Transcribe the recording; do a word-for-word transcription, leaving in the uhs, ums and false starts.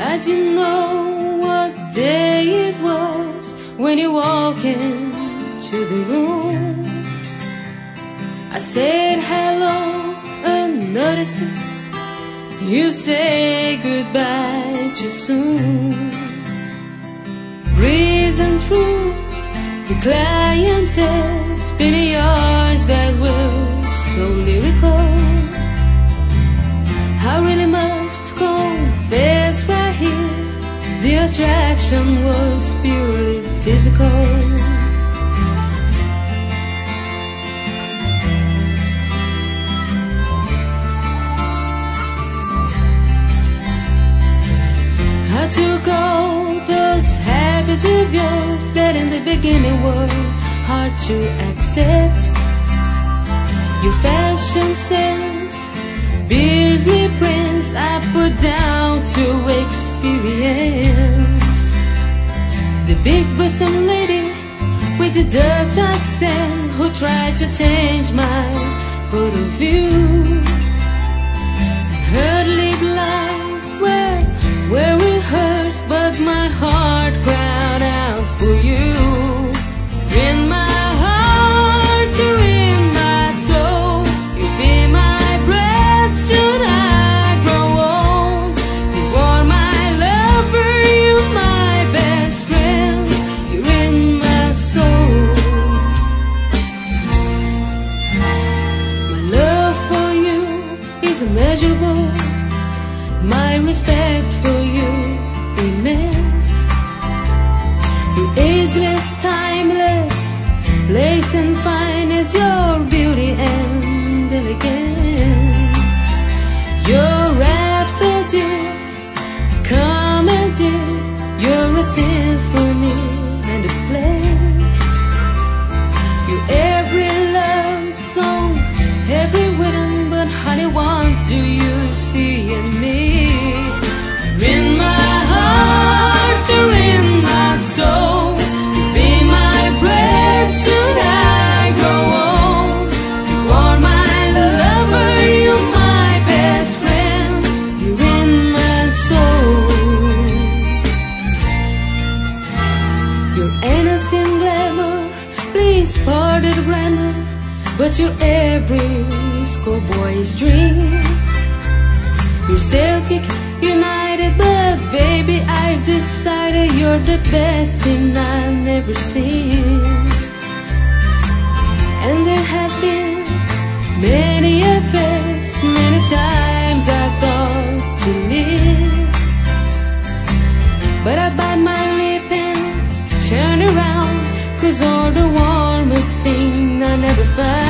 I didn't know what day it was when you walked into the room. I said hello and noticed you say goodbye too soon. Reason through the clientele, spinning yards that were so lyrical. I really must confess right here, the attraction was purely physical. I took all those habits of yours that in the beginning were hard to accept. Your fashion sense, Beardsley prints I put down to experience. The big bosom lady with the Dutch accent who tried to change my point of view. Her lip lies were, were rehearsed, but my heart cried out for you. In my heart, you're in my soul. You be my breath, should I grow old. You are my lover, you're my best friend. You're in my soul. My love for you is immeasurable. My respect for you immense. You're ageless, timeless, lace and fine as your beauty and elegance. Your rhapsody, comedy, you're a symphony and a play. You're every love song, every rhythm, but honey, what do you see in me? In my heart, you're in my soul. You be my breath, should I grow old. You are my lover, you're my best friend. You're in my soul. Your innocent glamour, please pardon the grammar, but you're every schoolboy's dream. You're Celtic United, but baby, I've decided you're the best team I've never seen. And there have been many affairs, many times I thought to leave, but I bite my lip and turn around, 'cause all the warmer thing I never found.